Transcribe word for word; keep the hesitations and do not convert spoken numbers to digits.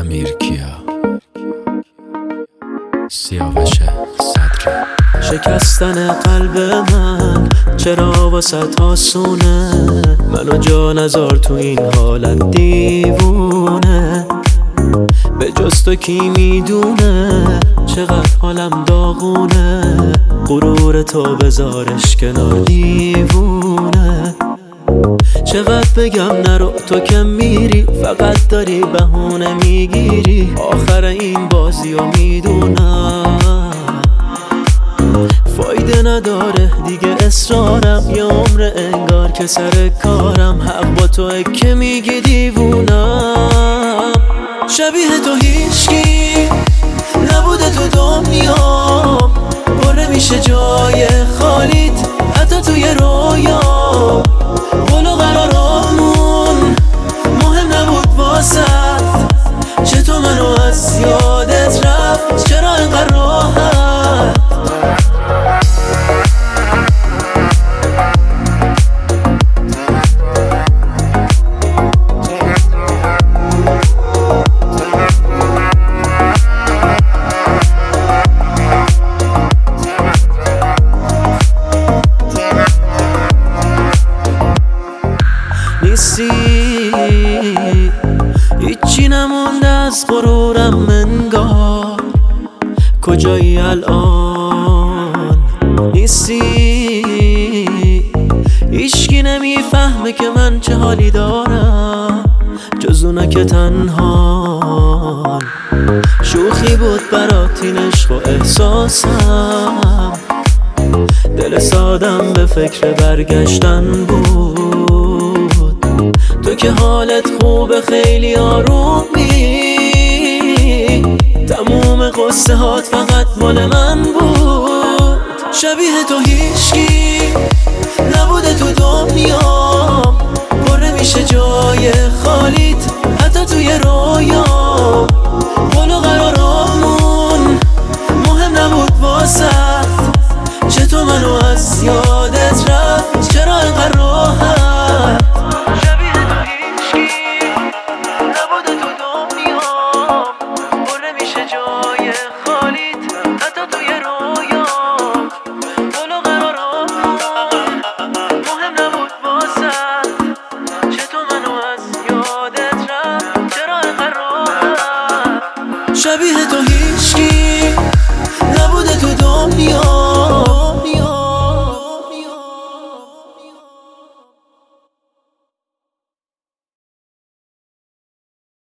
امیرکیا سیاوش صدری. شکستن قلب من چرا واسه آسونه؟ منو جا نذار تو این حالت دیوونه. به جز تو کی میدونه چقدر حالم داغونه؟ غرور تو بذارش کنار دیوونه. چقدر بگم نرو تو که میری، فقط داری بهونه میگیری. آخر این بازی رو میدونم فایده نداره دیگه اصرارم. یه عمر انگار که سر کارم، حق با توه که میگی دیوونم. شبیه تو هیچکی نبوده تو دنیا، پر میشه جای خالیت حتی توی رویا. ولو قرارمون مهم نبود واسط، چطور منو از یادت رفت؟ چرا اینقدر راحت؟ نیستی هیچی نمونده از غرورم انگار. کجایی الان؟ نیستی هیچکی نمیفهمه که من چه حالی دارم جز اونا که تنها. شوخی بود برات این عشق و احساسم، دل سادم به فکر برگشتن بود. تو که حالت خوبه خیلی آرومی، تموم قصه هات فقط مال من بود. شبیه تو هیچکی